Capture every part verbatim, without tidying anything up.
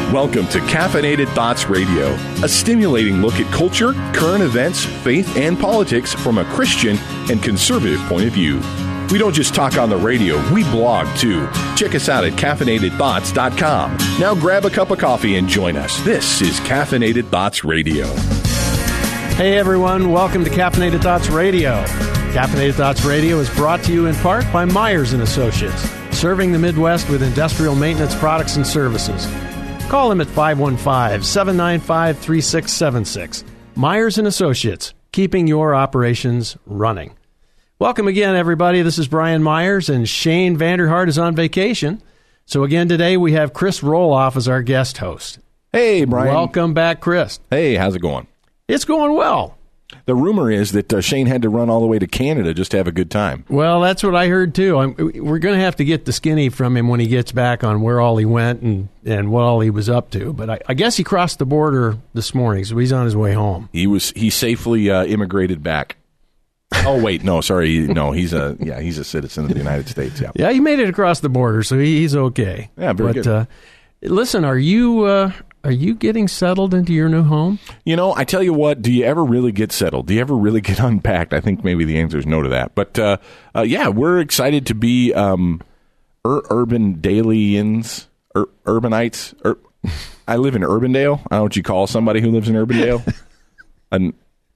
Welcome to Caffeinated Thoughts Radio, a stimulating look at culture, current events, faith, and politics from a Christian and conservative point of view. We don't just talk on the radio, we blog too. Check us out at caffeinated thoughts dot com. Now grab a cup of coffee and join us. This is Caffeinated Thoughts Radio. Hey everyone, welcome to Caffeinated Thoughts Radio. Caffeinated Thoughts Radio is brought to you in part by Myers and Associates, serving the Midwest with industrial maintenance products and services. Call them at five one five, seven nine five, three six seven six. Myers and Associates, keeping your operations running. Welcome again, everybody. This is Brian Myers, and Shane Vanderhart is on vacation. So again, today we have Chris Roloff as our guest host. Hey, Brian. Welcome back, Chris. Hey, how's it going? It's going well. The rumor is that uh, Shane had to run all the way to Canada just to have a good time. Well, that's what I heard, too. I'm, we're going to have to get the skinny from him when he gets back on where all he went and, and what all he was up to. But I, I guess he crossed the border this morning, so he's on his way home. He was he safely uh, immigrated back. Oh, wait, no, sorry. No, he's a yeah, he's a citizen of the United States. Yeah, yeah, he made it across the border, so he, he's okay. Yeah, very but, good. Uh, listen, are you... Uh, Are you getting settled into your new home? You know, I tell you what, do you ever really get settled? Do you ever really get unpacked? I think maybe the answer is no to that. But, uh, uh, yeah, we're excited to be um, ur- urban Dalians, ur- urbanites. Ur- I live in Urbandale. I don't know what you call somebody who lives in Urbandale. An,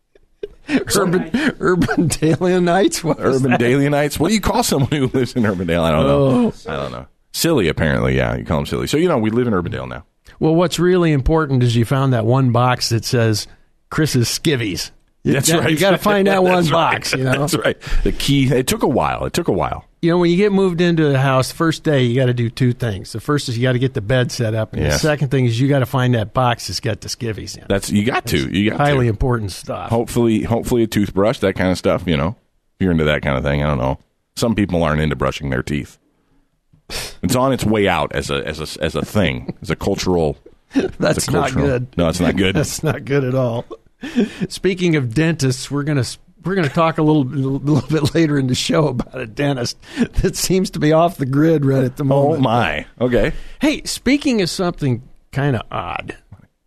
urban urban Dalianites? What urban that? Dalianites? What do you call someone who lives in Urbandale? I don't know. Oh. I don't know. Silly, apparently, yeah. You call them silly. So, you know, we live in Urbandale now. Well, what's really important is you found that one box that says Chris's Skivvies. You That's got, right. You got to find that one right. box, you know? That's right. The key, it took a while. It took a while. You know, when you get moved into the house, first day, you got to do two things. The first is you got to get the bed set up. And yes. the second thing is you got to find that box that's got the Skivvies in it. That's, you got to. You got highly to. important stuff. Hopefully, hopefully a toothbrush, that kind of stuff, you know. If you're into that kind of thing, I don't know. Some people aren't into brushing their teeth. It's on its way out as a as a, as a thing, as a cultural... That's not good. No, it's not good. That's not good at all. Speaking of dentists, we're gonna we're gonna talk a little a little bit later in the show about a dentist that seems to be off the grid right at the moment. Oh my! Okay. Hey, speaking of something kind of odd,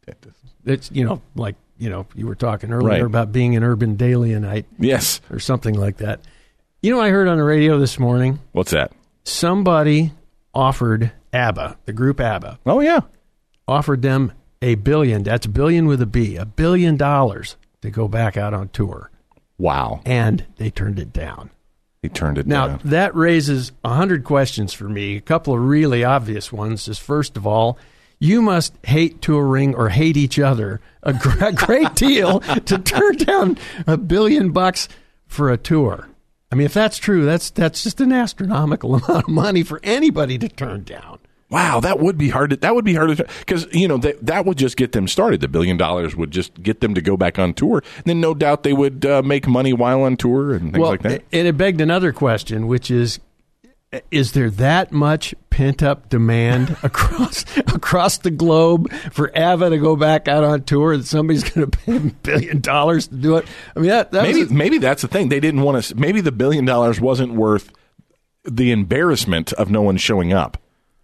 it's you know like you know you were talking earlier right. about being an urban Dalianite, yes, or something like that. You know, I heard on the radio this morning. What's that? Somebody offered ABBA, the group ABBA. Oh yeah. Offered them a billion, that's billion with a B, a billion dollars to go back out on tour. Wow. And they turned it down. They turned it now, down. Now, that raises a hundred questions for me. A couple of really obvious ones is, first of all, you must hate touring or hate each other a, gr- a great deal to turn down a billion bucks for a tour. I mean, if that's true, that's that's just an astronomical amount of money for anybody to turn down. Wow, that would be hard to, that would be hard to, because, you know, that, that would just get them started. The billion dollars would just get them to go back on tour. And then no doubt they would uh, make money while on tour and things well, like that. And it begged another question, which is, is there that much pent-up demand across across the globe for ABBA to go back out on tour that somebody's going to pay them a billion dollars to do it? I mean, that, that maybe, was a, maybe that's the thing. They didn't want to, maybe the billion dollars wasn't worth the embarrassment of no one showing up.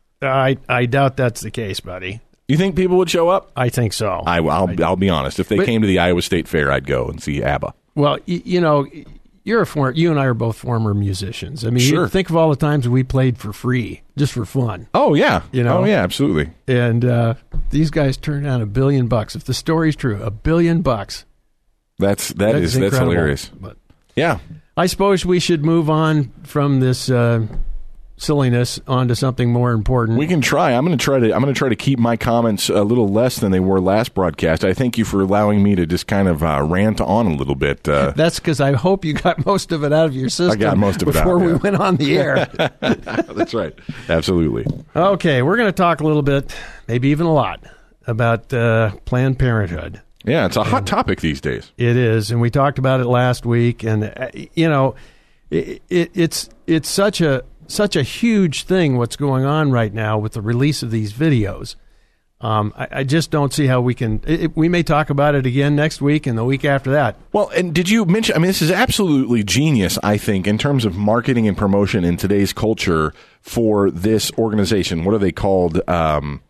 I I doubt that's the case, buddy. You think people would show up? I think so. I, I'll, I, I'll be honest. If they but, came to the Iowa State Fair, I'd go and see ABBA. Well, you, you know, you're a former, you and I are both former musicians. I mean, sure. you think of all the times we played for free, just for fun. Oh yeah, you know. Oh yeah, absolutely. And uh, these guys turned down a billion bucks. If the story's true, a billion bucks. That's that that's is that's hilarious. But yeah, I suppose we should move on from this uh, silliness onto something more important. We can try. I'm going to try to. I'm going to try to keep my comments a little less than they were last broadcast. I thank you for allowing me to just kind of uh, rant on a little bit. Uh, That's because I hope you got most of it out of your system. I got most of it out, before we yeah. went on the air. That's right. Absolutely. Okay, we're going to talk a little bit, maybe even a lot, about uh, Planned Parenthood. Yeah, it's a hot topic these days. It is, and we talked about it last week. And uh, you know, it, it, it's it's such a such a huge thing what's going on right now with the release of these videos. Um, I, I just don't see how we can. It, we may talk about it again next week and the week after that. Well, and did you mention? I mean, this is absolutely genius. I think in terms of marketing and promotion in today's culture for this organization. What are they called? Um,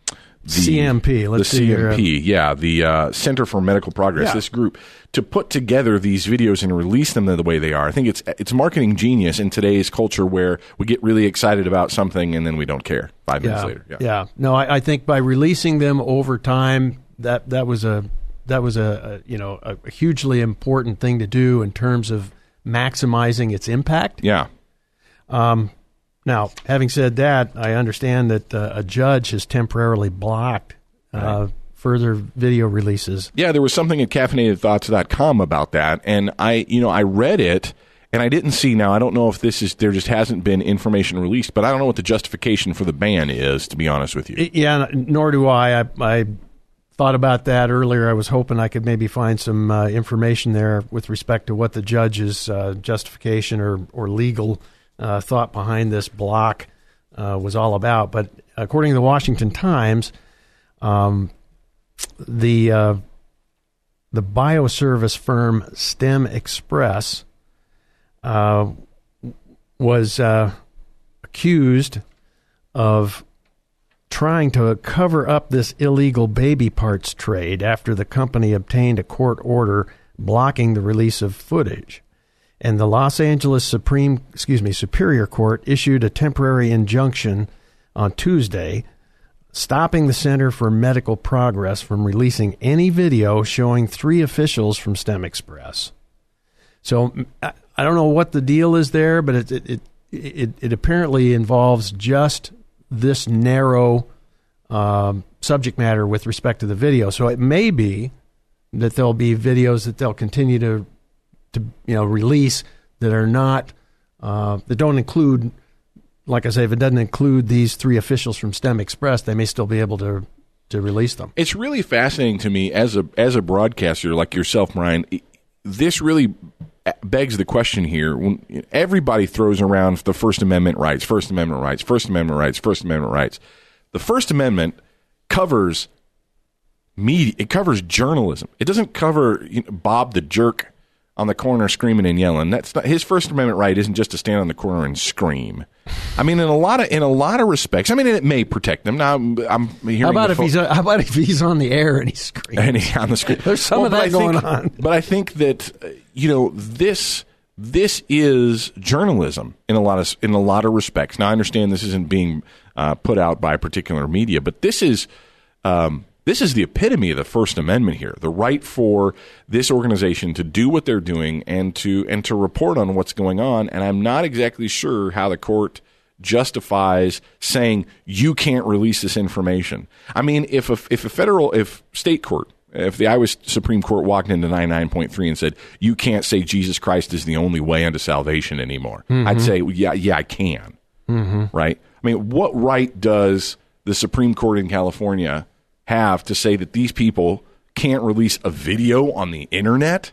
the C M P. Let's the see C M P, here. yeah, the uh, Center for Medical Progress. Yeah. This group to put together these videos and release them the way they are. I think it's it's marketing genius in today's culture where we get really excited about something and then we don't care five minutes yeah. later. Yeah, yeah. No, I, I think by releasing them over time, that that was a that was a, a you know a, a hugely important thing to do in terms of maximizing its impact. Yeah. Um. Now, having said that, I understand that uh, a judge has temporarily blocked uh, right. further video releases. Yeah, there was something at caffeinated thoughts dot com about that, and I, you know, I read it, and I didn't see. Now, I don't know if this is there just hasn't been information released, but I don't know what the justification for the ban is. To be honest with you, yeah, nor do I. I, I thought about that earlier. I was hoping I could maybe find some uh, information there with respect to what the judge's uh, justification or or legal Uh, thought behind this block uh, was all about. But according to the Washington Times, um, the uh, the bioservice firm STEM Express uh, was uh, accused of trying to cover up this illegal baby parts trade after the company obtained a court order blocking the release of footage. And the Los Angeles Supreme, excuse me, Superior Court issued a temporary injunction on Tuesday, stopping the Center for Medical Progress from releasing any video showing three officials from STEM Express. So I don't know what the deal is there, but it it it, it apparently involves just this narrow um, subject matter with respect to the video. So it may be that there'll be videos that they'll continue to. to you know release that are not uh, that don't include, like I say, if it doesn't include these three officials from STEM Express, they may still be able to to release them. It's really fascinating to me as a as a broadcaster like yourself, Brian. This really begs the question here. When everybody throws around the First Amendment rights, First Amendment rights, First Amendment rights, First Amendment rights. The First Amendment covers media. It covers journalism. It doesn't cover you know, Bob the jerk on the corner screaming and yelling. That's not, his First Amendment right isn't just to stand on the corner and scream. I mean, in a lot of in a lot of respects. I mean, it may protect them. Now, I'm, I'm hearing. How about if fo- he's how about if he's on the air and he's screaming? And he, on the screen. There's some well, of that going think, on. But I think that uh, you know this this is journalism in a lot of in a lot of respects. Now, I understand this isn't being uh, put out by particular media, but this is. Um, This is the epitome of the First Amendment here, the right for this organization to do what they're doing and to and to report on what's going on. And I'm not exactly sure how the court justifies saying you can't release this information. I mean, if a, if a federal, if state court, if the Iowa Supreme Court walked into ninety-nine point three and said, you can't say Jesus Christ is the only way unto salvation anymore, mm-hmm. I'd say, well, yeah, yeah, I can. Mm-hmm. Right? I mean, what right does the Supreme Court in California have to say that these people can't release a video on the internet?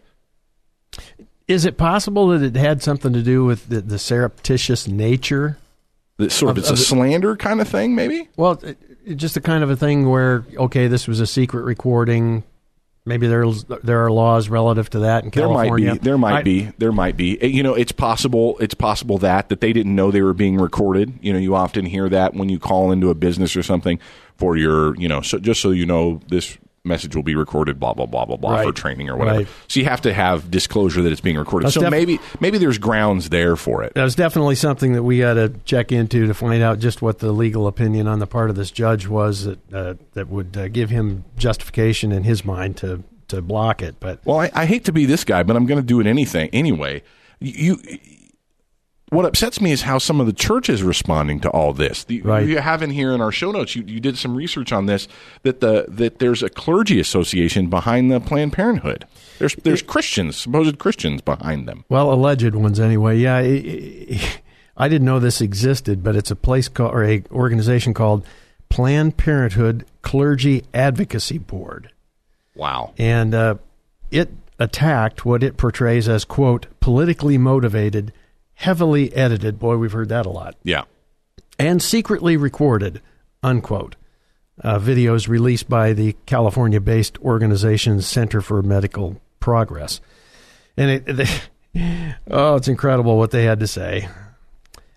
Is it possible that it had something to do with the, the surreptitious nature? That sort of, of it's of a slander kind of thing, maybe? Well, it, it, just the kind of a thing where, okay, this was a secret recording. Maybe there's there are laws relative to that in California. There might be. There might I, be. There might be. You know, it's possible. It's possible that that they didn't know they were being recorded. You know, you often hear that when you call into a business or something for your, you know, so just so you know, this message will be recorded, blah blah blah blah blah, right. for training or whatever. Right. So you have to have disclosure that it's being recorded. That's so def- maybe maybe there's grounds there for it. That's definitely something that we got to check into to find out just what the legal opinion on the part of this judge was that uh, that would uh, give him justification in his mind to to block it. But well, I, I hate to be this guy, but I'm going to do it anything anyway. You. What upsets me is how some of the church is responding to all this. The, right. You have in here in our show notes, you, you did some research on this, that the that there's a clergy association behind the Planned Parenthood. There's there's Christians, supposed Christians behind them. Well, alleged ones anyway. Yeah, it, it, I didn't know this existed, but it's a place called, or a organization called Planned Parenthood Clergy Advocacy Board. Wow. And uh, it attacked what it portrays as, quote, politically motivated, heavily edited, boy, we've heard that a lot. Yeah. And secretly recorded, unquote, uh, videos released by the California-based organization's Center for Medical Progress. And it, they, oh, it's incredible what they had to say.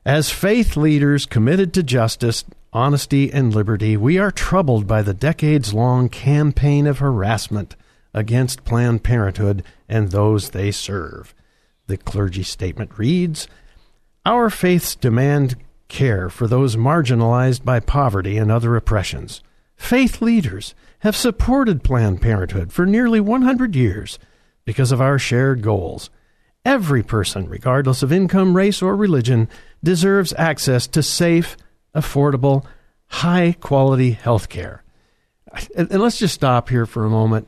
As faith leaders committed to justice, honesty, and liberty, we are troubled by the decades-long campaign of harassment against Planned Parenthood and those they serve. The clergy statement reads, "Our faiths demand care for those marginalized by poverty and other oppressions. Faith leaders have supported Planned Parenthood for nearly one hundred years because of our shared goals. Every person, regardless of income, race, or religion, deserves access to safe, affordable, high-quality health care." And, and let's just stop here for a moment.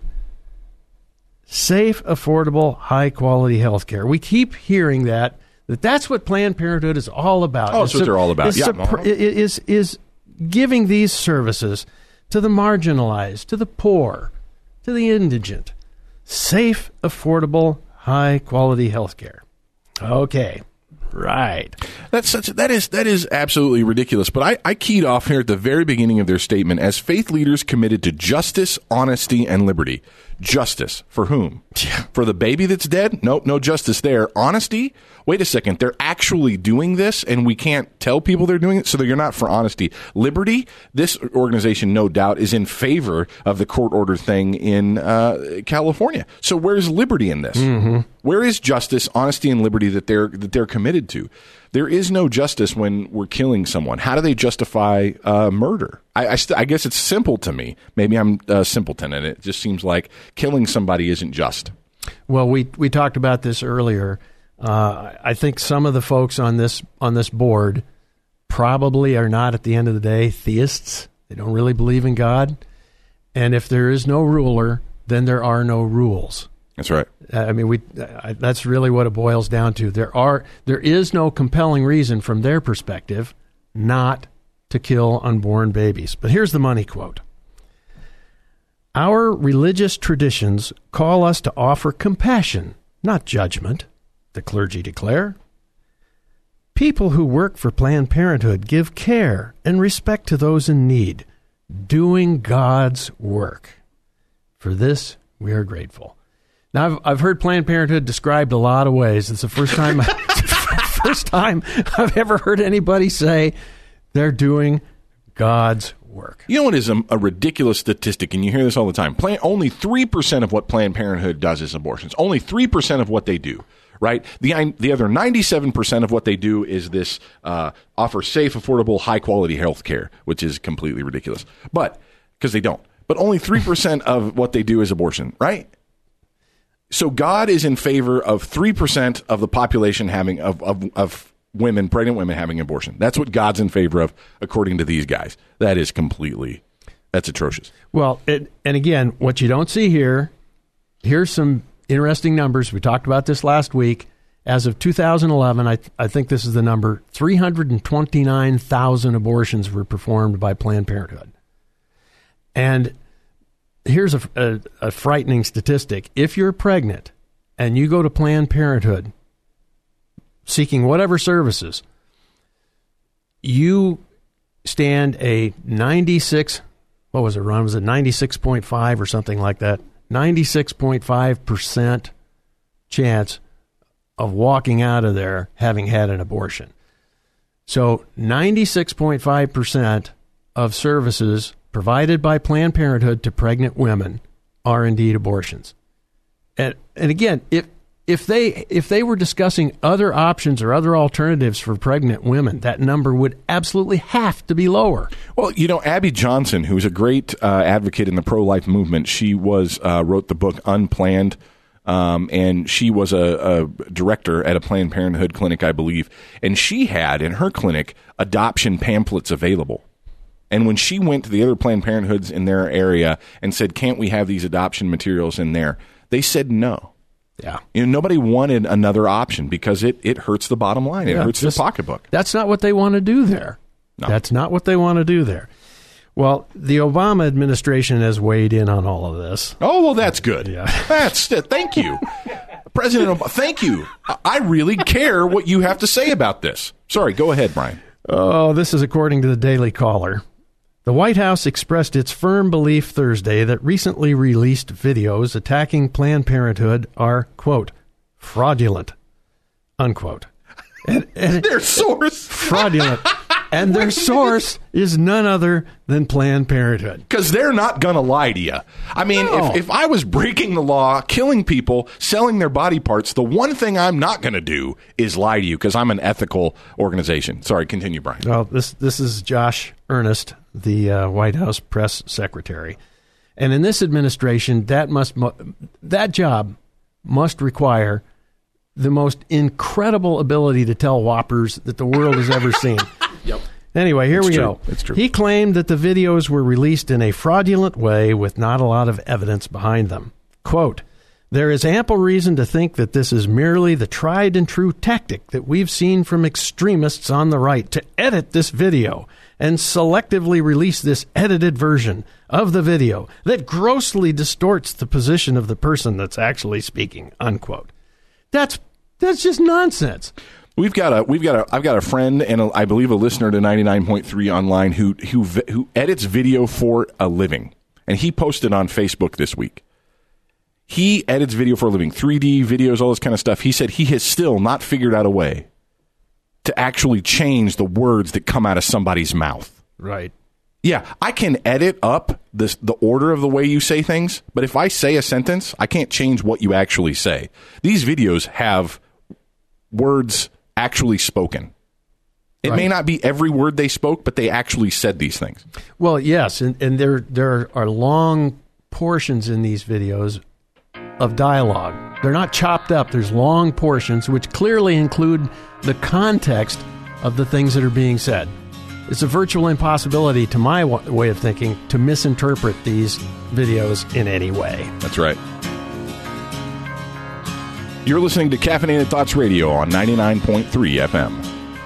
Safe, affordable, high-quality health care. We keep hearing that, that that's what Planned Parenthood is all about. Oh, that's what they're all about. Is, yeah. uh-huh. is, is giving these services to the marginalized, to the poor, to the indigent. Safe, affordable, high-quality health care. Okay. Right. That's such that is that is absolutely ridiculous. But I, I keyed off here at the very beginning of their statement as faith leaders committed to justice, honesty, and liberty. Justice for whom? For the baby that's dead? Nope, no justice there. Honesty? Wait a second. They're actually doing this, and we can't tell people they're doing it, so you're not for honesty. Liberty? This organization, no doubt, is in favor of the court order thing in uh, California. So where's liberty in this? Mm-hmm. Where is justice, honesty, and liberty that they're that they're committed to? There is no justice when we're killing someone. How do they justify uh, murder? I, I, st- I guess it's simple to me. Maybe I'm a simpleton, and it just seems like killing somebody isn't just. Well, we we talked about this earlier. Uh, I think some of the folks on this on this board probably are not, at the end of the day, theists. They don't really believe in God. And if there is no ruler, then there are no rules. That's right. I mean, we. I, that's really what it boils down to. There are, there is no compelling reason from their perspective not to kill unborn babies. But here's the money quote. "Our religious traditions call us to offer compassion, not judgment," the clergy declare. "People who work for Planned Parenthood give care and respect to those in need, doing God's work. For this, we are grateful." Now, I've, I've heard Planned Parenthood described a lot of ways. It's the first time, first time I've ever heard anybody say they're doing God's work. You know what is a, a ridiculous statistic, and you hear this all the time? Plan, only three percent of what Planned Parenthood does is abortions. Only three percent of what they do, right? The the other ninety-seven percent of what they do is this uh, offer safe, affordable, high-quality health care, which is completely ridiculous. But, because they don't. But only three percent of what they do is abortion, right? So God is in favor of three percent of the population having, of, of, of women, pregnant women having abortion. That's what God's in favor of, according to these guys. That is completely, that's atrocious. Well, it, and again, what you don't see here, here's some interesting numbers. We talked about this last week. As of two thousand eleven, I, I think this is the number, three hundred twenty-nine thousand abortions were performed by Planned Parenthood. And here's a, a, a frightening statistic. If you're pregnant and you go to Planned Parenthood seeking whatever services, you stand a ninety-six, what was it, Ron? Was it ninety-six point five or something like that? ninety-six point five percent chance of walking out of there having had an abortion. So ninety-six point five percent of services provided by Planned Parenthood to pregnant women are indeed abortions. And and again, if if they if they were discussing other options or other alternatives for pregnant women, that number would absolutely have to be lower. Well, you know, Abby Johnson, who's a great uh, advocate in the pro-life movement, she was uh, wrote the book Unplanned, um, and she was a, a director at a Planned Parenthood clinic, I believe, and she had in her clinic adoption pamphlets available. And when she went to the other Planned Parenthoods in their area and said, "Can't we have these adoption materials in there?" they said no. Yeah. You know, nobody wanted another option because it, it hurts the bottom line. It yeah, hurts just, their pocketbook. That's not what they want to do there. No. That's not what they want to do there. Well, the Obama administration has weighed in on all of this. Oh, well, that's good. Yeah. That's thank you. President Obama, thank you. I really care what you have to say about this. Sorry, go ahead, Brian. Oh, this is according to the Daily Caller. The White House expressed its firm belief Thursday that recently released videos attacking Planned Parenthood are, quote, fraudulent, unquote. And, and Their source. fraudulent. And their source is none other than Planned Parenthood. Because they're not going to lie to you. I mean, No. if, if I was breaking the law, killing people, selling their body parts, the one thing I'm not going to do is lie to you because I'm an ethical organization. Sorry, continue, Brian. Well, this this is Josh Earnest, the uh, White House press secretary. And in this administration, that must mu- that job must require the most incredible ability to tell whoppers that the world has ever seen. Yep. Anyway, here It's we true. go. It's true. He claimed that the videos were released in a fraudulent way with not a lot of evidence behind them. Quote, "There is ample reason to think that this is merely the tried and true tactic that we've seen from extremists on the right to edit this video and selectively release this edited version of the video that grossly distorts the position of the person that's actually speaking," unquote. That's that's just nonsense. We've got a we've got a I've got a friend and a, I believe a listener to ninety-nine point three online who who who edits video for a living, and he posted on Facebook this week. He edits video for a living, three D videos, all this kind of stuff. He said he has still not figured out a way to actually change the words that come out of somebody's mouth. Right. Yeah, I can edit up this, the order of the way you say things, but if I say a sentence, I can't change what you actually say. These videos have words actually spoken. It Right. may not be every word they spoke, but they actually said these things. Well, yes, and, and there there are long portions in these videos of dialogue. They're not chopped up. There's long portions which clearly include the context of the things that are being said. It's a virtual impossibility, to my w- way of thinking, to misinterpret these videos in any way. That's right. You're listening to Caffeinated Thoughts Radio on ninety-nine point three F M.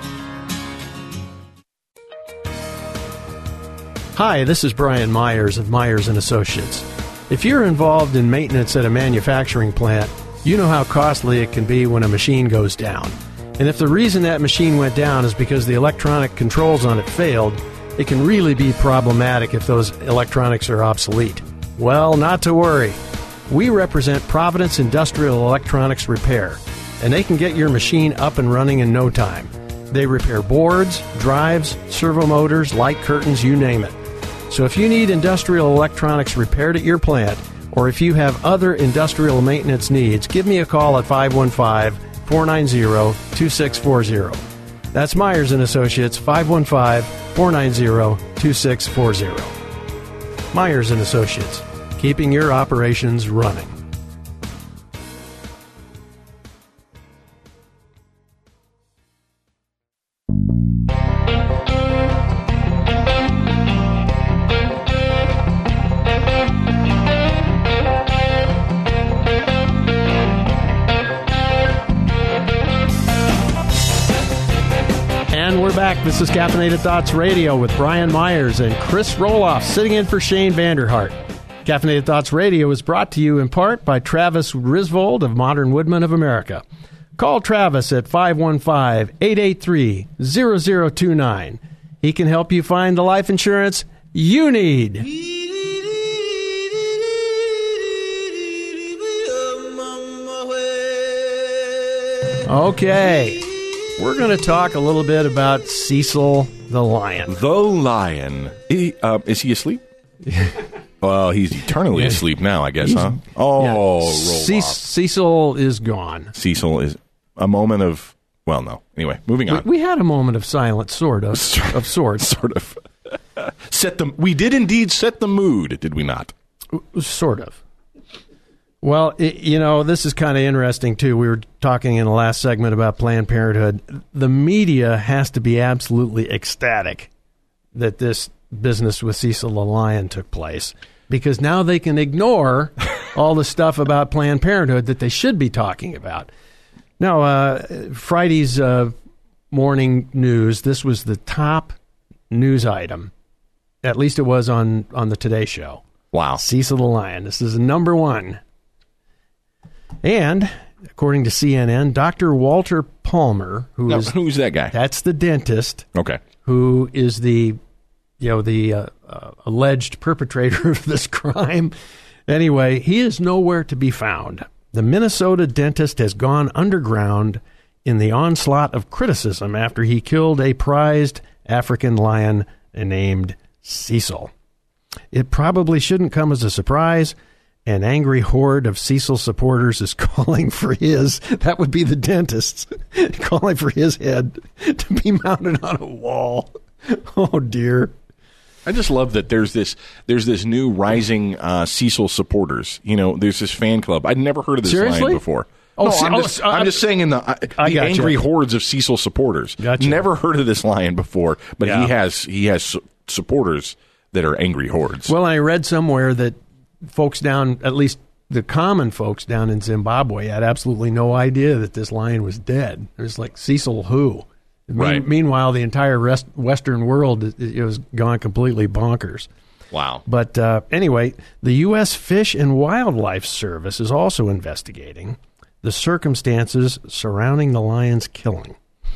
Hi, this is Brian Myers of Myers and Associates. If you're involved in maintenance at a manufacturing plant, you know how costly it can be when a machine goes down. And if the reason that machine went down is because the electronic controls on it failed, it can really be problematic if those electronics are obsolete. Well, not to worry. We represent Providence Industrial Electronics Repair, and they can get your machine up and running in no time. They repair boards, drives, servo motors, light curtains, you name it. So if you need industrial electronics repaired at your plant, or if you have other industrial maintenance needs, give me a call at five one five, four nine zero, two six four zero. That's Myers and Associates, five one five, four nine zero, two six four zero. Myers and Associates, keeping your operations running. And we're back. This is Caffeinated Thoughts Radio with Brian Myers and Chris Roloff sitting in for Shane Vanderhart. Caffeinated Thoughts Radio is brought to you in part by Travis Risvold of Modern Woodmen of America. Call Travis at five one five, eight eight three, zero zero two nine. He can help you find the life insurance you need. Okay. We're going to talk a little bit about Cecil the Lion. The Lion. He, uh, is he asleep? Well, he's eternally Yeah. asleep now, I guess, He's- huh? Oh, Yeah. roll Ce- off. Cecil is gone. Cecil is a moment of, well, no. Anyway, moving on. We, we had a moment of silence, sort of, of sorts. Sort of. Set the, we did indeed set the mood, did we not? Sort of. Well, it, you know, this is kind of interesting, too. We were talking in the last segment about Planned Parenthood. The media has to be absolutely ecstatic that this business with Cecil the Lion took place, because now they can ignore all the stuff about Planned Parenthood that they should be talking about. Now, uh, Friday's uh, morning news, this was the top news item. At least it was on, on the Today Show. Wow. Cecil the Lion. This is number one. And, according to C N N, Doctor Walter Palmer, who Now, is who's that guy? that's the dentist Okay. who is the, you know, the uh, uh, alleged perpetrator of this crime. Anyway, he is nowhere to be found. The Minnesota dentist has gone underground in the onslaught of criticism after he killed a prized African lion named Cecil. It probably shouldn't come as a surprise. An angry horde of Cecil supporters is calling for his, that would be the dentists, calling for his head to be mounted on a wall. Oh, dear. I just love that there's this there's this new rising uh, Cecil supporters. You know, there's this fan club. I'd never heard of this Seriously? line before. Oh, no, see, I'm, oh, just, uh, I'm just saying in the, uh, the gotcha. angry hordes of Cecil supporters. Gotcha. Never heard of this lion before, but Yeah. he has he has su- supporters that are angry hordes. Well, I read somewhere that folks down, at least the common folks down in Zimbabwe, had absolutely no idea that this lion was dead. It was like, Cecil who? Mean, Right. Meanwhile, the entire rest, Western world it, it was gone completely bonkers. Wow. But uh, anyway, the U S Fish and Wildlife Service is also investigating the circumstances surrounding the lion's killing.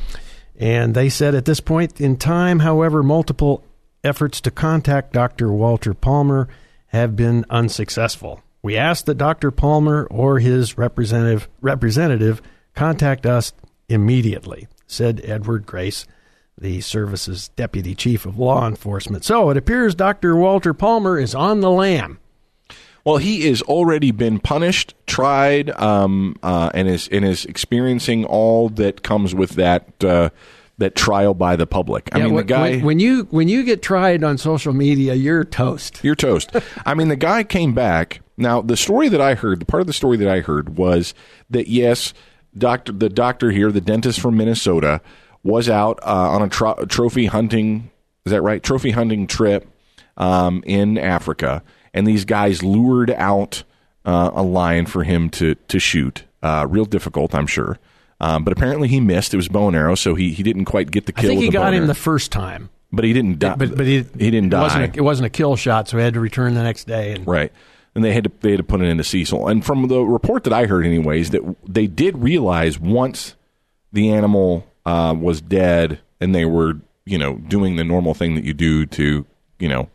And they said at this point in time, however, multiple efforts to contact Doctor Walter Palmer have been unsuccessful. We ask that Doctor Palmer or his representative representative contact us immediately, said Edward Grace, the service's deputy chief of law enforcement. So it appears Doctor Walter Palmer is on the lam. Well, he has already been punished, tried, um, uh, and is and is experiencing all that comes with that uh, that trial by the public. I Yeah, mean, when, the guy. when, when you when you get tried on social media, you're toast. You're toast. I mean, the guy came back. Now, the story that I heard, the part of the story that I heard was that, yes, doctor, the doctor here, the dentist from Minnesota, was out uh, on a tro- trophy hunting, is that right? Trophy hunting trip um, in Africa. And these guys lured out uh, a lion for him to, to shoot. Uh, real difficult, I'm sure. Um, but apparently he missed. It was bow and arrow, so he, he didn't quite get the kill. I think with he the bow got and him arrow. the first time. But he didn't die. But, but he, he didn't die. It wasn't, a, it wasn't a kill shot, so he had to return the next day. And, Right. And they had to they had to put it into Cecil. And from the report that I heard, anyways, that they did realize once the animal uh, was dead, and they were, you know, doing the normal thing that you do to, you know,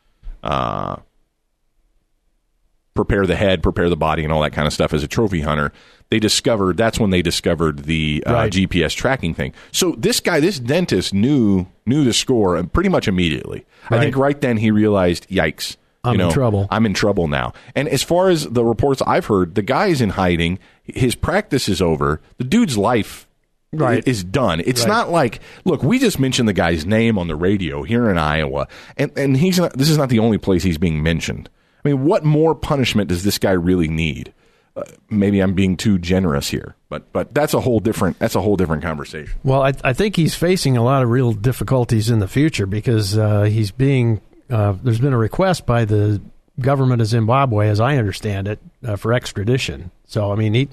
uh, prepare the head, prepare the body, and all that kind of stuff as a trophy hunter. They discovered that's when they discovered the uh, Right. G P S tracking thing. So this guy, this dentist, knew knew the score pretty much immediately. Right. I think right then he realized, yikes. I'm you know, in trouble. I'm in trouble now. And as far as the reports I've heard, the guy's in hiding. His practice is over. The dude's life Right. is done. It's Right. not like, look, we just mentioned the guy's name on the radio here in Iowa, and and he's not. This is not the only place he's being mentioned. I mean, what more punishment does this guy really need? Uh, maybe I'm being too generous here, but but that's a whole different that's a whole different conversation. Well, I, I think he's facing a lot of real difficulties in the future because uh, he's being uh, there's been a request by the government of Zimbabwe, as I understand it, uh, for extradition. So, I mean, he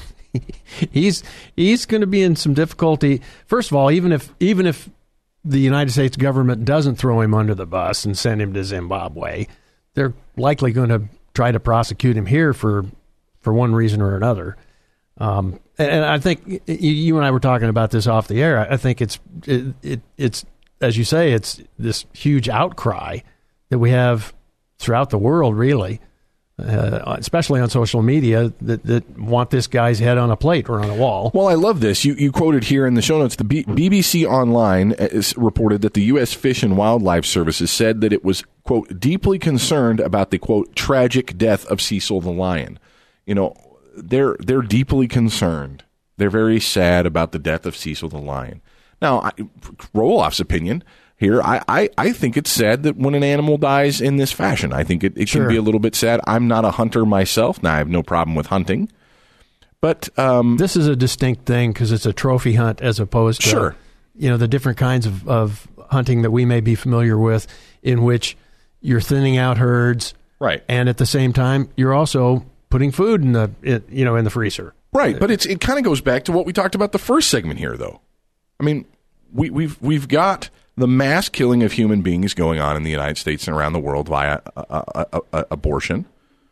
he's he's going to be in some difficulty. First of all, even if even if the United States government doesn't throw him under the bus and send him to Zimbabwe, they're likely going to try to prosecute him here for for one reason or another. Um, and, and I think you and I were talking about this off the air. I think it's it, it it's as you say, it's this huge outcry that we have throughout the world, really, uh, especially on social media, that, that want this guy's head on a plate or on a wall. Well, I love this. You you quoted here in the show notes, the B- BBC Online is reported that the U S Fish and Wildlife Services said that it was, quote, deeply concerned about the, quote, tragic death of Cecil the lion. You know, they're they're deeply concerned. They're very sad about the death of Cecil the lion. Now, I, Roloff's opinion here, I, I, I think it's sad that when an animal dies in this fashion. I think it, it Sure. can be a little bit sad. I'm not a hunter myself. Now, I have no problem with hunting. But um, This is a distinct thing because it's a trophy hunt as opposed to, Sure. you know, the different kinds of, of hunting that we may be familiar with, in which you're thinning out herds, right. and at the same time you're also putting food in the it, you know in the freezer. Right, but it's it kind of goes back to what we talked about the first segment here, though. I mean, we, we've we've got the mass killing of human beings going on in the United States and around the world via uh, uh, uh, uh, abortion,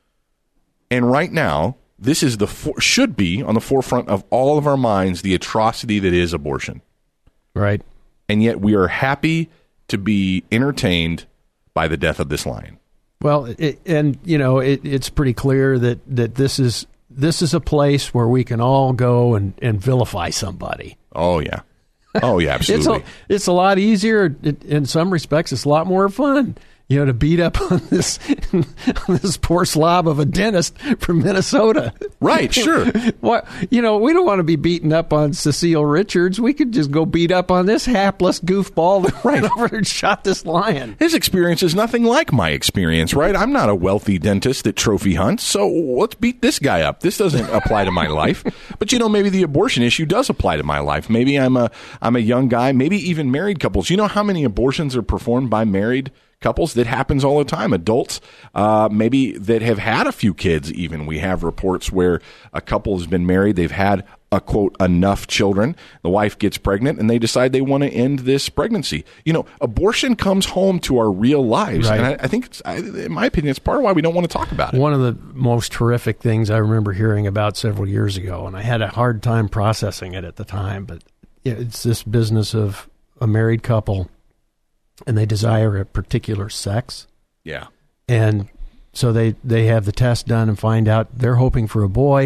and right now, this is the for, should be on the forefront of all of our minds the atrocity that is abortion, Right. and yet we are happy to be entertained by the death of this lion. Well, it, and you know it, it's pretty clear that that this is this is a place where we can all go and, and vilify somebody. Oh, yeah. Oh, yeah, absolutely. it's, a, it's a lot easier. In some respects, it's a lot more fun. You know, to beat up on this on this poor slob of a dentist from Minnesota. Right, sure. What, you know, we don't want to be beating up on Cecile Richards. We could just go beat up on this hapless goofball that ran over and shot this lion. His experience is nothing like my experience, right? I'm not a wealthy dentist that trophy hunts, so let's beat this guy up. This doesn't apply to my life. But, you know, maybe the abortion issue does apply to my life. Maybe I'm a I'm a young guy, maybe even married couples. You know how many abortions are performed by married couples? That happens all the time. Adults, uh, maybe that have had a few kids even. We have reports where a couple has been married. They've had, a quote, enough children. The wife gets pregnant and they decide they want to end this pregnancy. You know, abortion comes home to our real lives. Right. And I, I think, it's, I, in my opinion, it's part of why we don't want to talk about it. One of the most horrific things I remember hearing about several years ago, and I had a hard time processing it at the time, but it's this business of a married couple and they desire a particular sex. Yeah. And so they, they have the test done and find out they're hoping for a boy,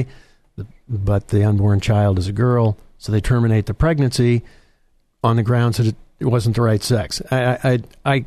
but the unborn child is a girl. So they terminate the pregnancy on the grounds that it, it wasn't the right sex. I, I, I,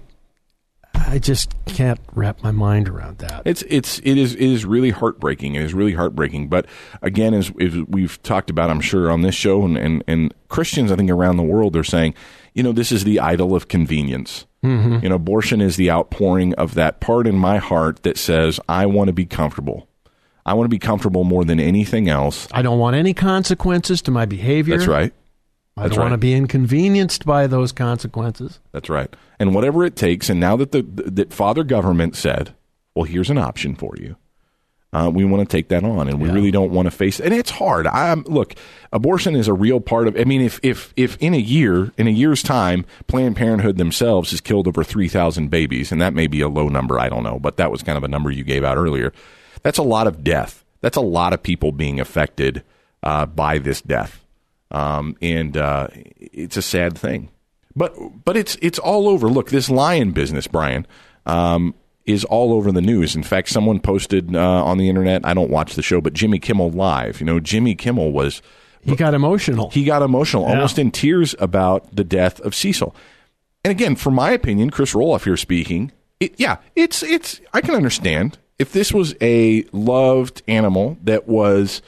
I just can't wrap my mind around that. It's it's it is it is really heartbreaking. It is really heartbreaking. But again, as, as we've talked about, I'm sure on this show, and, and, and Christians, I think around the world, they're saying, you know, this is the idol of convenience. Mm-hmm. You know, abortion is the outpouring of that part in my heart that says, I want to be comfortable. I want to be comfortable more than anything else. I don't want any consequences to my behavior. That's right. I That's don't right. want to be inconvenienced by those consequences. That's right. And whatever it takes, and now that the that Father Government said, well, here's an option for you, uh, we want to take that on, and we yeah. really don't want to face it. And it's hard. I'm, look, abortion is a real part of, I mean, if, if, if in a year, in a year's time, Planned Parenthood themselves has killed over three thousand babies, and that may be a low number, I don't know, but that was kind of a number you gave out earlier. That's a lot of death. That's a lot of people being affected uh, by this death. Um, and uh, it's a sad thing. But but it's it's all over. Look, this lion business, Brian, um, is all over the news. In fact, someone posted uh, on the internet, I don't watch the show, but Jimmy Kimmel Live. You know, Jimmy Kimmel was... He got emotional. He got emotional, yeah. almost in tears about the death of Cecil. And again, for my opinion, Chris Roloff here speaking, it, yeah, it's it's. I can understand if this was a loved animal that was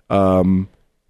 um,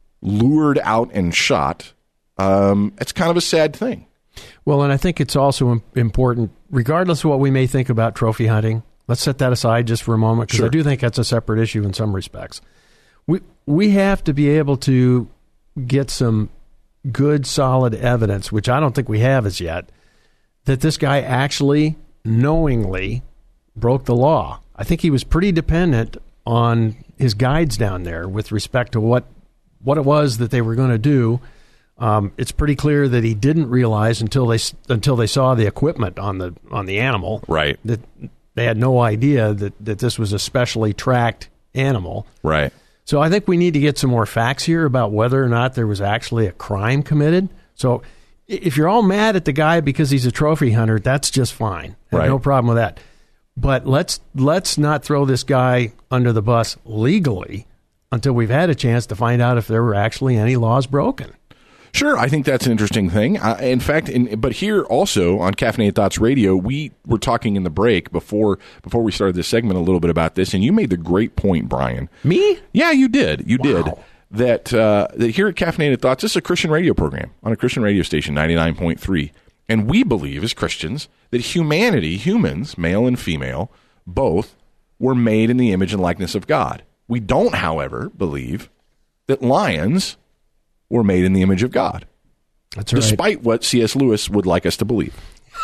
lured out and shot. Um, it's kind of a sad thing. Well, and I think it's also important, regardless of what we may think about trophy hunting. Let's set that aside just for a moment, because Sure. I do think that's a separate issue in some respects. We we have to be able to get some good, solid evidence, which I don't think we have as yet, that this guy actually knowingly broke the law. I think he was pretty dependent on his guides down there with respect to what what it was that they were going to do. Um, it's pretty clear that he didn't realize until they until they saw the equipment on the on the animal, Right. that they had no idea that, that this was a specially tracked animal. Right. So I think we need to get some more facts here about whether or not there was actually a crime committed. So if you're all mad at the guy because he's a trophy hunter, that's just fine. I have Right. no problem with that. But let's let's not throw this guy under the bus legally until we've had a chance to find out if there were actually any laws broken. Sure, I think that's an interesting thing. Uh, in fact, in, but here also on Caffeinated Thoughts Radio, we were talking in the break before before we started this segment a little bit about this, and you made the great point, Brian. Me? Yeah, you did. You Wow. did. That, uh, that here at Caffeinated Thoughts, this is a Christian radio program on a Christian radio station, ninety-nine point three. And we believe as Christians that humanity, humans, male and female, both were made in the image and likeness of God. We don't, however, believe that lions were made in the image of God. That's right. Despite what C S. Lewis would like us to believe.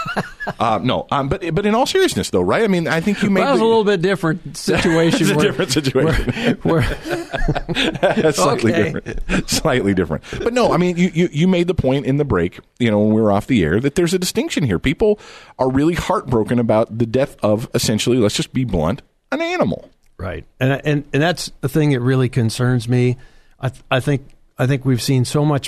uh, no, um, but but in all seriousnness, though, right? I mean, I think you made... Well, that was the, a little bit different situation. It's a where, different situation. Where, where, Slightly okay. different. Slightly different. But no, I mean, you, you, you made the point in the break, you know, when we were off the air, that there's a distinction here. People are really heartbroken about the death of, essentially, let's just be blunt, an animal. Right. And and and that's the thing that really concerns me. I th- I think I think we've seen so much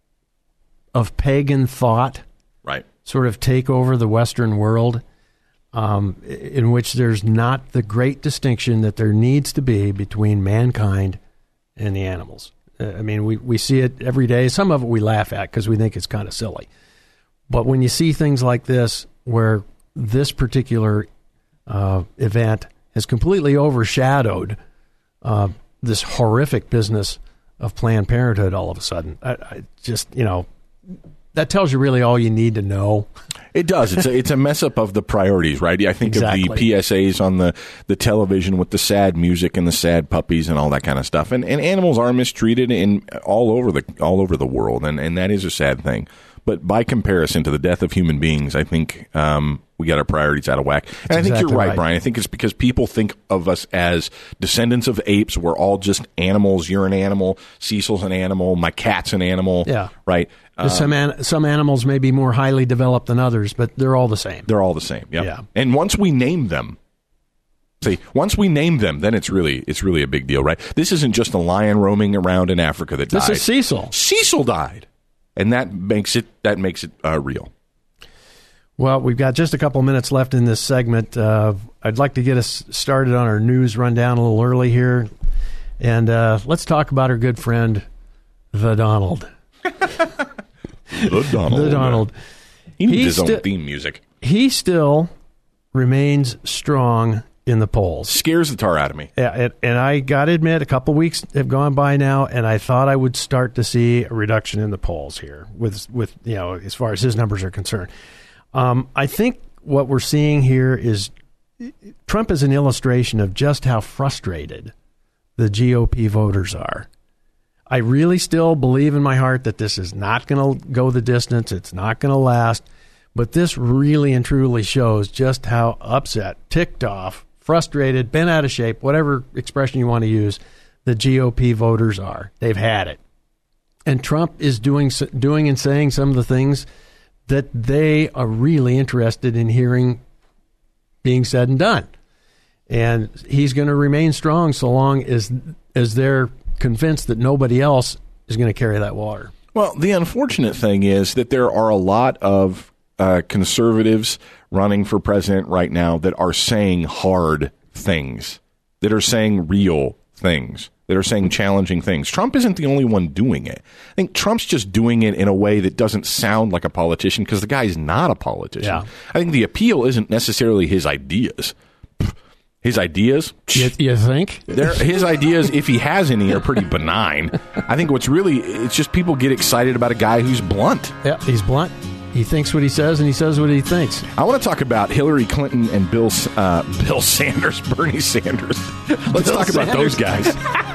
of pagan thought Right. sort of take over the Western world, um, in which there's not the great distinction that there needs to be between mankind in the animals. Uh, I mean, we, we see it every day. Some of it we laugh at because we think it's kind of silly. But when you see things like this, where this particular uh, event has completely overshadowed uh, this horrific business of Planned Parenthood all of a sudden, I, I just, you know, that tells you really all you need to know. It does. It's a, it's a mess up of the priorities, right? I think exactly. of the P S As on the, the television with the sad music and the sad puppies and all that kind of stuff. And, and animals are mistreated in all over the all over the world, and, and that is a sad thing. But by comparison to the death of human beings, I think um, we got our priorities out of whack. And That's I think exactly you're right, right, Brian. I think it's because people think of us as descendants of apes. We're all just animals. You're an animal. Cecil's an animal. My cat's an animal. Yeah. Right? Um, some an- some animals may be more highly developed than others, but they're all the same. They're all the same. Yep. Yeah. And once we name them, see, once we name them, then it's really it's really a big deal, right? This isn't just a lion roaming around in Africa that died. This is Cecil. Cecil died. And that makes it that makes it uh, real. Well, we've got just a couple minutes left in this segment. Uh, I'd like to get us started on our news rundown a little early here. And uh, let's talk about our good friend, the Donald. the Donald. The Donald. He needs his sti- own theme music. He still remains strong in the polls. Scares the tar out of me. Yeah, and, and I got to admit, a couple weeks have gone by now, and I thought I would start to see a reduction in the polls here with, with you know, as far as his numbers are concerned. Um, I think what we're seeing here is Trump is an illustration of just how frustrated the G O P voters are. I really still believe in my heart that this is not going to go the distance. It's not going to last. But this really and truly shows just how upset, ticked off, frustrated, bent out of shape, whatever expression you want to use, the G O P voters are. They've had it. And Trump is doing doing and saying some of the things that they are really interested in hearing being said and done. And he's going to remain strong so long as as they're convinced that nobody else is going to carry that water. Well, the unfortunate thing is that there are a lot of uh, conservatives running for president right now that are saying hard things, that are saying real things, that are saying challenging things. Trump isn't the only one doing it. I think Trump's just doing it in a way that doesn't sound like a politician because the guy's not a politician. Yeah. I think the appeal isn't necessarily his ideas. His ideas? You, you think? His ideas, if he has any, are pretty benign. I think what's really, it's just people get excited about a guy who's blunt. Yeah, he's blunt. He thinks what he says, and he says what he thinks. I want to talk about Hillary Clinton and Bill uh, Bill Sanders, Bernie Sanders. Let's Bill talk Sanders. about those guys.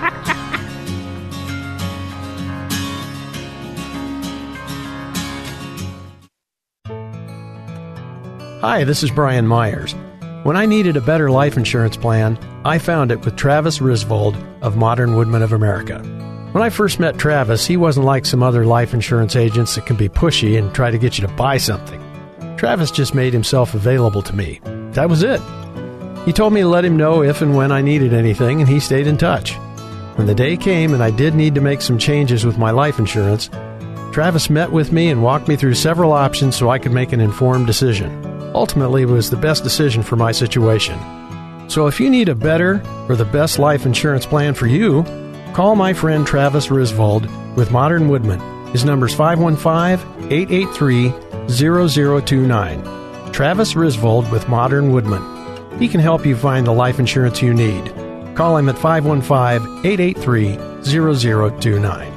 Hi, this is Brian Myers. When I needed a better life insurance plan, I found it with Travis Risvold of Modern Woodmen of America. When I first met Travis, he wasn't like some other life insurance agents that can be pushy and try to get you to buy something. Travis just made himself available to me. That was it. He told me to let him know if and when I needed anything, and he stayed in touch. When the day came and I did need to make some changes with my life insurance, Travis met with me and walked me through several options so I could make an informed decision. Ultimately, it was the best decision for my situation. So if you need a better or the best life insurance plan for you, call my friend Travis Risvold with Modern Woodmen. His number is five one five, eight eight three, zero zero two nine. Travis Risvold with Modern Woodmen. He can help you find the life insurance you need. Call him at five one five, eight eight three, zero zero two nine.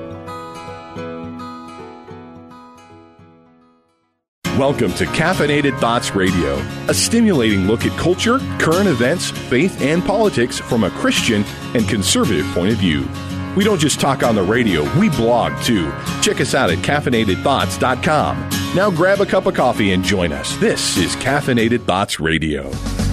Welcome to Caffeinated Thoughts Radio, a stimulating look at culture, current events, faith, and politics from a Christian and conservative point of view. We don't just talk on the radio, we blog too. Check us out at caffeinated thoughts dot com. Now grab a cup of coffee and join us. This is Caffeinated Thoughts Radio.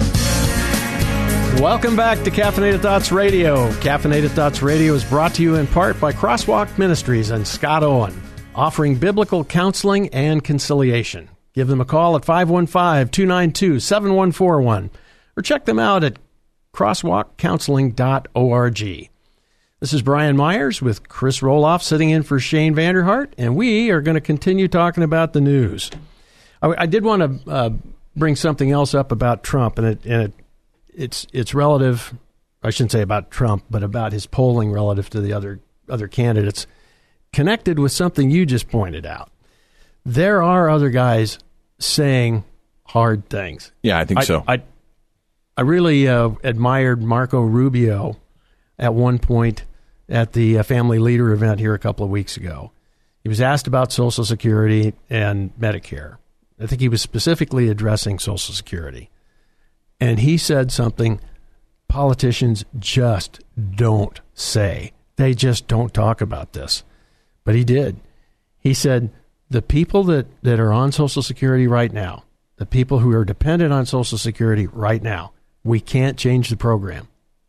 Welcome back to Caffeinated Thoughts Radio. Caffeinated Thoughts Radio is brought to you in part by Crosswalk Ministries and Scott Owen, offering biblical counseling and conciliation. Give them a call at five one five, two nine two, seven one four one or check them out at crosswalk counseling dot org. This is Brian Myers with Chris Roloff sitting in for Shane Vanderhart, and we are going to continue talking about the news. I, I did want to uh, bring something else up about Trump, and, it, and it, it's it's relative I shouldn't say about Trump, but about his polling relative to the other other candidates, connected with something you just pointed out. There are other guys saying hard things. Yeah, I think I, so. I, I really uh, admired Marco Rubio at one point at the uh, Family Leader event here a couple of weeks ago. He was asked about Social Security and Medicare. I think he was specifically addressing Social Security. And he said something politicians just don't say. They just don't talk about this. But he did. He said, the people that, that are on Social Security right now, the people who are dependent on Social Security right now, we can't change the program.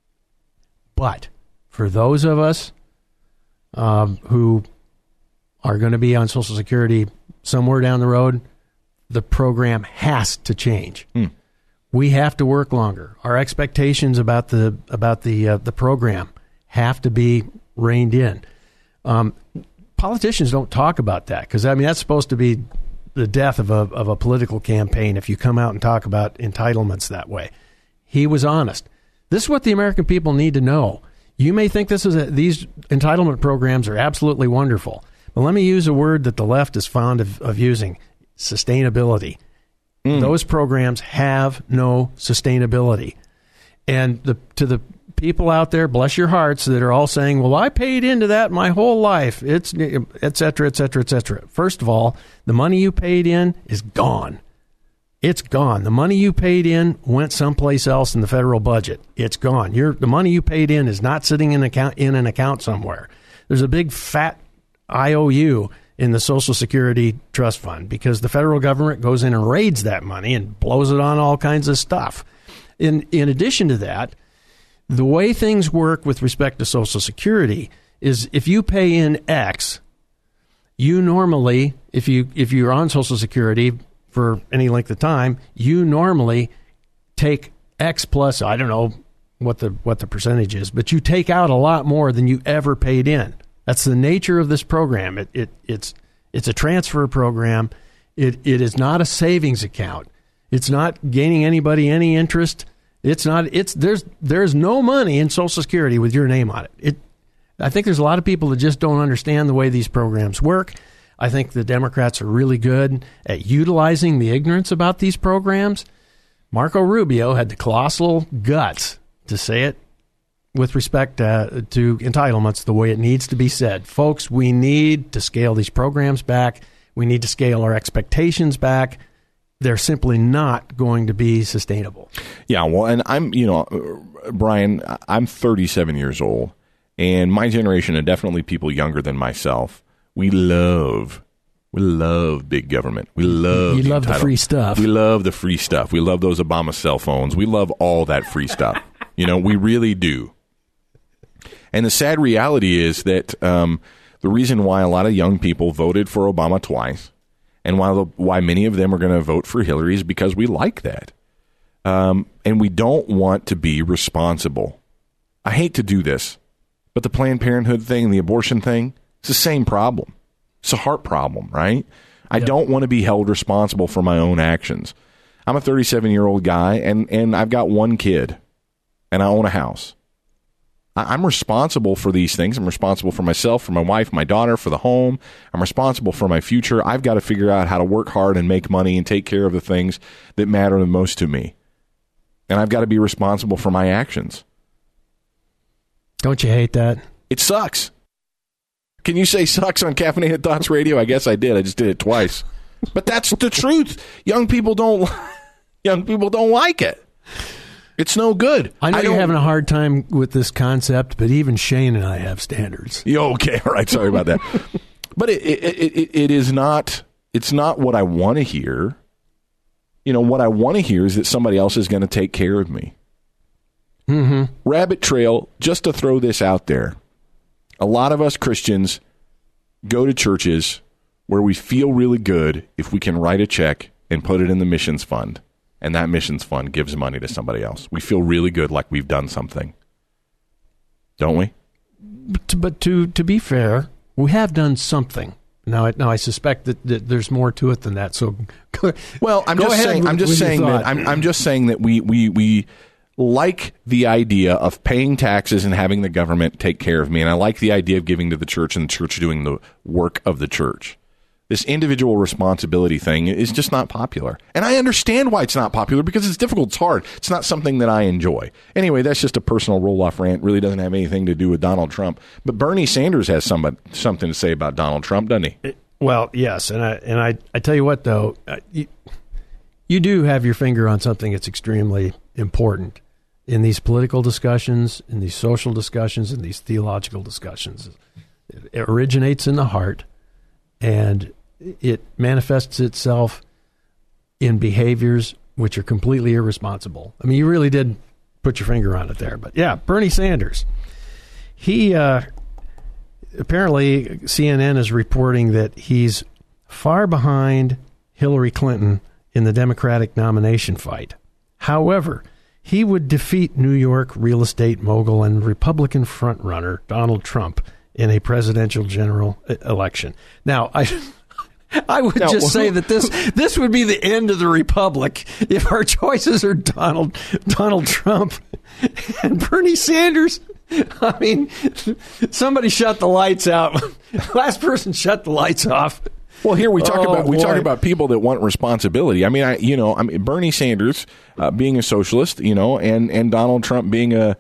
But for those of us um, who are going to be on Social Security somewhere down the road, the program has to change. Hmm. We have to work longer. Our expectations about the about the uh, the program have to be reined in. Um, politicians don't talk about that because I mean that's supposed to be the death of a of a political campaign if you come out and talk about entitlements that way. He was honest. This is what the American people need to know. You may think this is a, these entitlement programs are absolutely wonderful, but let me use a word that the left is fond of, of using: sustainability. Mm. Those programs have no sustainability. And the, to the people out there, bless your hearts, that are all saying, well, I paid into that my whole life, it's et cetera, et cetera, et cetera. First of all, the money you paid in is gone. It's gone. The money you paid in went someplace else in the federal budget. It's gone. Your, the money you paid in is not sitting in, account, in an account somewhere. There's a big fat I O U in the Social Security Trust Fund because the federal government goes in and raids that money and blows it on all kinds of stuff. In in addition to that, the way things work with respect to Social Security is if you pay in X, you normally, if you if you're on Social Security for any length of time, you normally take X plus, I don't know what the what the percentage is, but you take out a lot more than you ever paid in. That's the nature of this program. It, it it's it's a transfer program. It it is not a savings account. It's not gaining anybody any interest. It's not. It's there's there's no money in Social Security with your name on it. It. I think there's a lot of people that just don't understand the way these programs work. I think the Democrats are really good at utilizing the ignorance about these programs. Marco Rubio had the colossal guts to say it with respect uh, to entitlements the way it needs to be said. Folks, we need to scale these programs back. We need to scale our expectations back. They're simply not going to be sustainable. Yeah, well, and I'm, you know, Brian, I'm thirty-seven years old, and my generation, and definitely people younger than myself, we love, we love big government. We love You the love the free stuff. We love the free stuff. We love those Obama cell phones. We love all that free stuff. You know, we really do. And the sad reality is that um, the reason why a lot of young people voted for Obama twice, and why the, why many of them are going to vote for Hillary, is because we like that. Um, and we don't want to be responsible. I hate to do this, but the Planned Parenthood thing and the abortion thing, it's the same problem. It's a heart problem, right? I yep. don't want to be held responsible for my own actions. I'm a thirty-seven-year-old guy, and, and I've got one kid, and I own a house. I'm responsible for these things. I'm responsible for myself, for my wife, my daughter, for the home. I'm responsible for my future. I've got to figure out how to work hard and make money and take care of the things that matter the most to me. And I've got to be responsible for my actions. Don't you hate that? It sucks. Can you say sucks on Caffeinated Thoughts Radio? I guess I did. I just did it twice. But that's the truth. Young people don't young people don't like it. It's no good. I know I you're having a hard time with this concept, but even Shane and I have standards. Yeah, okay, all right. Sorry about that. But it, it, it, it is not. It's not what I want to hear. You know, what I want to hear is that somebody else is going to take care of me. Mm-hmm. Rabbit trail. Just to throw this out there, a lot of us Christians go to churches where we feel really good if we can write a check and put it in the missions fund. And that missions fund gives money to somebody else. We feel really good, like we've done something. Don't we? But, but to to be fair, we have done something. Now, I, now I suspect that, that there's more to it than that. So, well, I'm go just ahead saying. with, I'm just saying that. I'm, I'm just saying that we we we like the idea of paying taxes and having the government take care of me. And I like the idea of giving to the church and the church doing the work of the church. This individual responsibility thing is just not popular. And I understand why it's not popular, because it's difficult. It's hard. It's not something that I enjoy. Anyway, that's just a personal roll-off rant. Really doesn't have anything to do with Donald Trump. But Bernie Sanders has somebody, something to say about Donald Trump, doesn't he? Well, yes. And I and I, I tell you what, though, uh, you, you do have your finger on something that's extremely important in these political discussions, in these social discussions, in these theological discussions. It originates in the heart, and it manifests itself in behaviors which are completely irresponsible. I mean, you really did put your finger on it there. But yeah, Bernie Sanders. He, uh, apparently, C N N is reporting that he's far behind Hillary Clinton in the Democratic nomination fight. However, he would defeat New York real estate mogul and Republican frontrunner Donald Trump in a presidential general election. Now, I I would now, just say that this this would be the end of the republic if our choices are Donald Donald Trump and Bernie Sanders. I mean, somebody shut the lights out. Last person shut the lights off. Well, here we talk oh, about we boy. talk about people that want responsibility. I mean, I you know, I mean Bernie Sanders uh, being a socialist, you know, and, and Donald Trump being a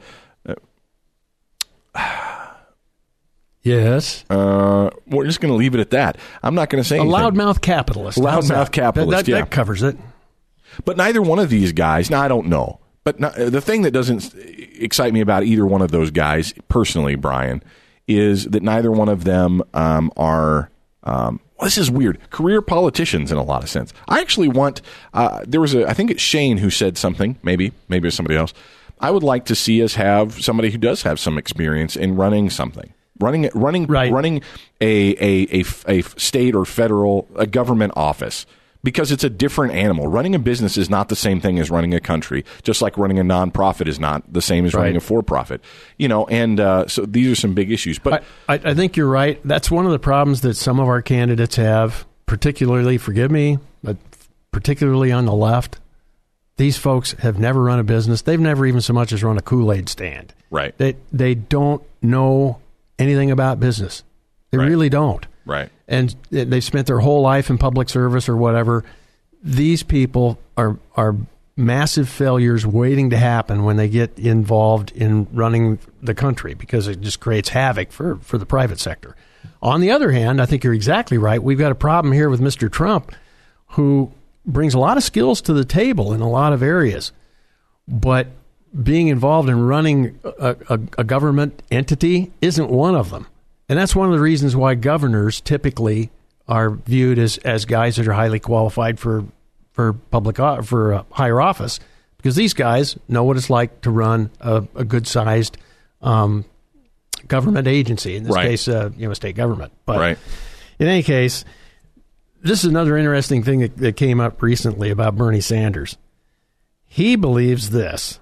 uh, yes. Uh, we're just going to leave it at that. I'm not going to say a anything. loudmouth capitalist. Loudmouth that? capitalist. That, that, yeah, that covers it. But neither one of these guys. Now I don't know. But not, the thing that doesn't excite me about either one of those guys personally, Brian, is that neither one of them um, are. Um, well, this is weird. Career politicians in a lot of sense. I actually want. Uh, there was a. I think it's Shane who said something. Maybe, maybe it's somebody else. I would like to see us have somebody who does have some experience in running something, running, running, right. running a, a a a state or federal a government office. Because it's a different animal. Running a business is not the same thing as running a country, just like running a nonprofit is not the same as right. running a for-profit. You know, and uh, so these are some big issues. But I, I think you're right. That's one of the problems that some of our candidates have, particularly, forgive me, but particularly on the left. These folks have never run a business. They've never even so much as run a Kool-Aid stand. Right. They, they don't know anything about business. They right. really don't. Right. And they've spent their whole life in public service or whatever. These people are are massive failures waiting to happen when they get involved in running the country, because it just creates havoc for, for the private sector. On the other hand, I think you're exactly right. We've got a problem here with Mister Trump, who brings a lot of skills to the table in a lot of areas. But being involved in running a, a, a government entity isn't one of them. And that's one of the reasons why governors typically are viewed as, as guys that are highly qualified for for public for uh, higher office, because these guys know what it's like to run a, a good sized um, government agency. In this right. case, uh, you know, state government. But right. in any case, this is another interesting thing that, that came up recently about Bernie Sanders. He believes this.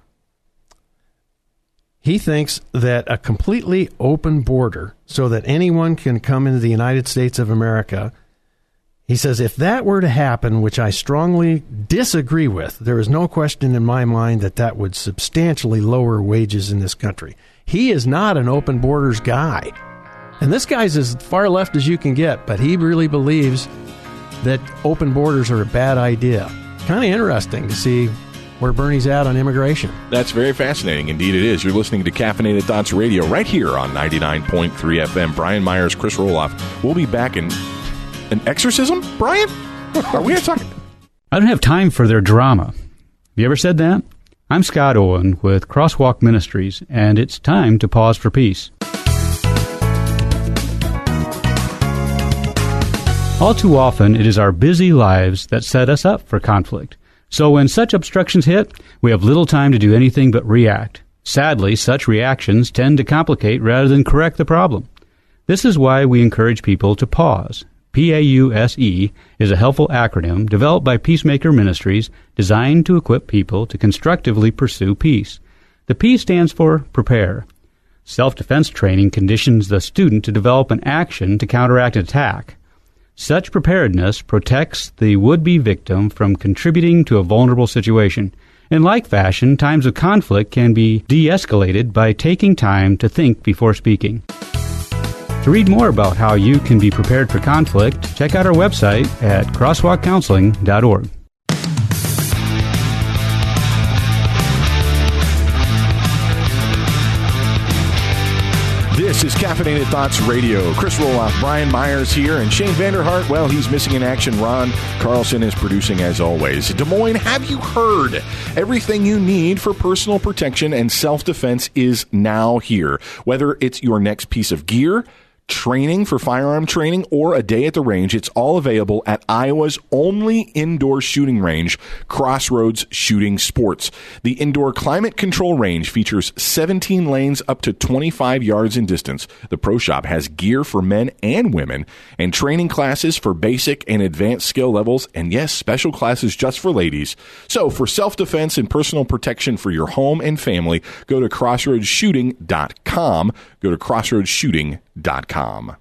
He thinks that a completely open border so that anyone can come into the United States of America, he says, if that were to happen, which I strongly disagree with, there is no question in my mind that that would substantially lower wages in this country. He is not an open borders guy. And this guy's as far left as you can get, but he really believes that open borders are a bad idea. Kind of interesting to see where Bernie's at on immigration. That's very fascinating. Indeed it is. You're listening to Caffeinated Thoughts Radio right here on ninety-nine point three F M. Brian Myers, Chris Roloff. We'll be back in an exorcism, Brian? Are we talking? I don't have time for their drama. Have you ever said that? I'm Scott Owen with Crosswalk Ministries, and it's time to pause for peace. All too often, it is our busy lives that set us up for conflict. So when such obstructions hit, we have little time to do anything but react. Sadly, such reactions tend to complicate rather than correct the problem. This is why we encourage people to pause. P A U S E is a helpful acronym developed by Peacemaker Ministries designed to equip people to constructively pursue peace. The P stands for prepare. Self-defense training conditions the student to develop an action to counteract an attack. Such preparedness protects the would-be victim from contributing to a vulnerable situation, In like fashion, times of conflict can be de-escalated by taking time to think before speaking. To read more about how you can be prepared for conflict, check out our website at crosswalk counseling dot org. This is Caffeinated Thoughts Radio. Chris Roloff, Brian Myers here, and Shane Vanderhart, well, he's missing in action. Ron Carlson is producing as always. Des Moines, have you heard? Everything you need for personal protection and self-defense is now here. Whether it's your next piece of gear, training for firearm training, or a day at the range, it's all available at Iowa's only indoor shooting range, Crossroads Shooting Sports. The indoor climate control range features seventeen lanes up to twenty-five yards in distance. The Pro Shop has gear for men and women, and training classes for basic and advanced skill levels, and yes, special classes just for ladies. So for self-defense and personal protection for your home and family, go to crossroads shooting dot com. Go to crossroads shooting dot com.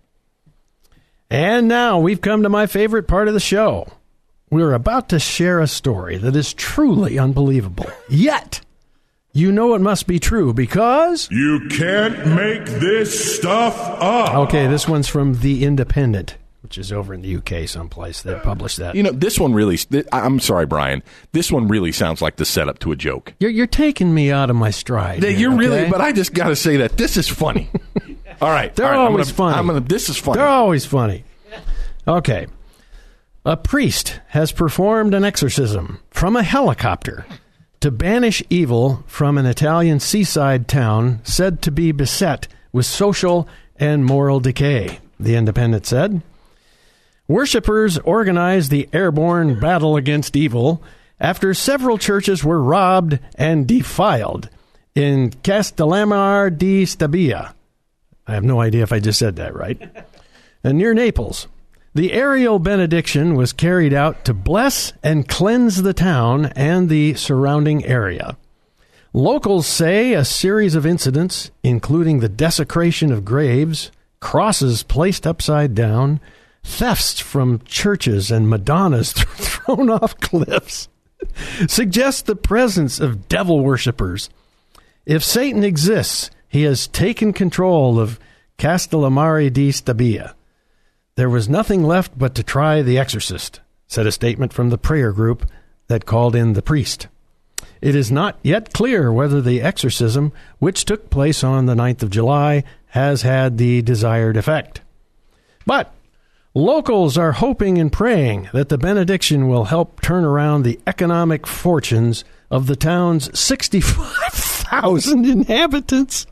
And now we've come to my favorite part of the show. We're about to share a story that is truly unbelievable. Yet, you know it must be true because... you can't make this stuff up. Okay, this one's from The Independent, which is over in the U K someplace that published that. You know, this one really... I'm sorry, Brian. This one really sounds like the setup to a joke. You're, you're taking me out of my stride. You're here, really... okay? But I just got to say that this is funny. All right. They're all right, always I'm gonna, funny. I'm gonna, this is funny. They're always funny. Okay. A priest has performed an exorcism from a helicopter to banish evil from an Italian seaside town said to be beset with social and moral decay, The Independent said. Worshippers organized the airborne battle against evil after several churches were robbed and defiled in Castellammare di Stabia. I have no idea if I just said that right. And near Naples, the aerial benediction was carried out to bless and cleanse the town and the surrounding area. Locals say a series of incidents, including the desecration of graves, crosses placed upside down, thefts from churches, and Madonnas thrown off cliffs, suggest the presence of devil worshippers. If Satan exists, he has taken control of Castellammare di Stabia. There was nothing left but to try the exorcist, said a statement from the prayer group that called in the priest. It is not yet clear whether the exorcism, which took place on the ninth of July, has had the desired effect. But locals are hoping and praying that the benediction will help turn around the economic fortunes of the town's sixty-five thousand inhabitants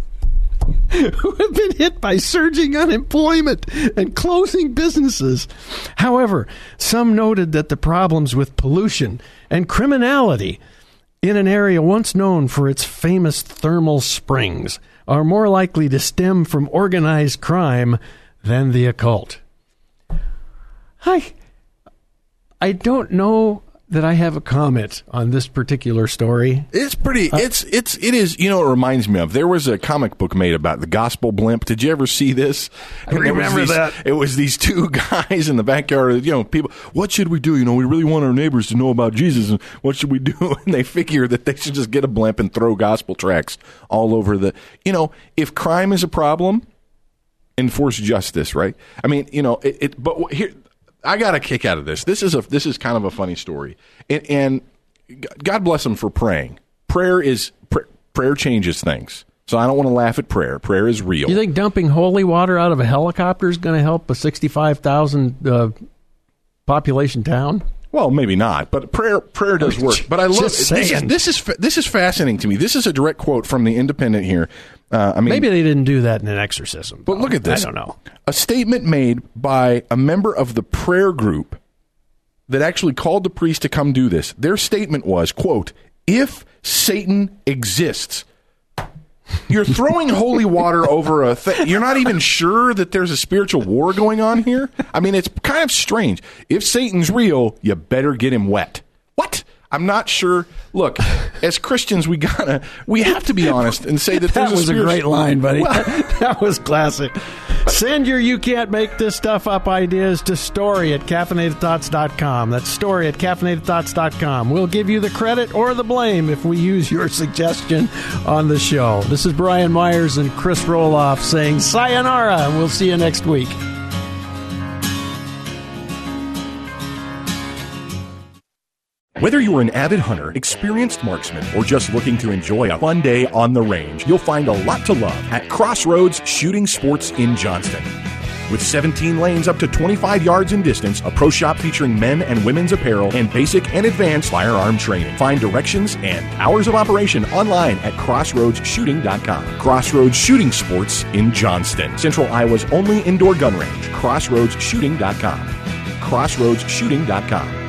who have been hit by surging unemployment and closing businesses. However, some noted that the problems with pollution and criminality in an area once known for its famous thermal springs are more likely to stem from organized crime than the occult. I, I don't know that I have a comment on this particular story. It's pretty, uh, it's, it's, it is, you know, it reminds me of, there was a comic book made about the gospel blimp. Did you ever see this? I remember these, that. It was these two guys in the backyard, you know, people, what should we do? You know, we really want our neighbors to know about Jesus, and what should we do? And they figure that they should just get a blimp and throw gospel tracts all over the, you know, if crime is a problem, enforce justice, right? I mean, you know, it, it but here, I got a kick out of this. This is a this is kind of a funny story, and, and God bless them for praying. Prayer is pr- prayer changes things. So I don't want to laugh at prayer. Prayer is real. You think dumping holy water out of a helicopter is going to help a sixty-five thousand uh, population town? Well, maybe not, but prayer prayer does work. But I love Just this. Is, this is this is fascinating to me. This is a direct quote from the Independent here. Uh, I mean, maybe they didn't do that in an exorcism. But look at this. I don't know. A statement made by a member of the prayer group that actually called the priest to come do this. Their statement was, quote, "If Satan exists, you're throwing holy water over a thing. You're not even sure that there's a spiritual war going on here. I mean, it's kind of strange. If Satan's real, you better get him wet." What? I'm not sure. Look, as Christians, we gotta, we have to be honest and say that, that there's a was spiritual... a great line, buddy. Well, that was classic. Send your You Can't Make This Stuff Up ideas to story at caffeinated thoughts dot com. That's story at caffeinated thoughts dot com. We'll give you the credit or the blame if we use your suggestion on the show. This is Brian Myers and Chris Roloff saying sayonara, and we'll see you next week. Whether you're an avid hunter, experienced marksman, or just looking to enjoy a fun day on the range, you'll find a lot to love at Crossroads Shooting Sports in Johnston. With seventeen lanes up to twenty-five yards in distance, a pro shop featuring men and women's apparel, and basic and advanced firearm training. Find directions and hours of operation online at crossroads shooting dot com. Crossroads Shooting Sports in Johnston, Central Iowa's only indoor gun range. crossroads shooting dot com. crossroads shooting dot com.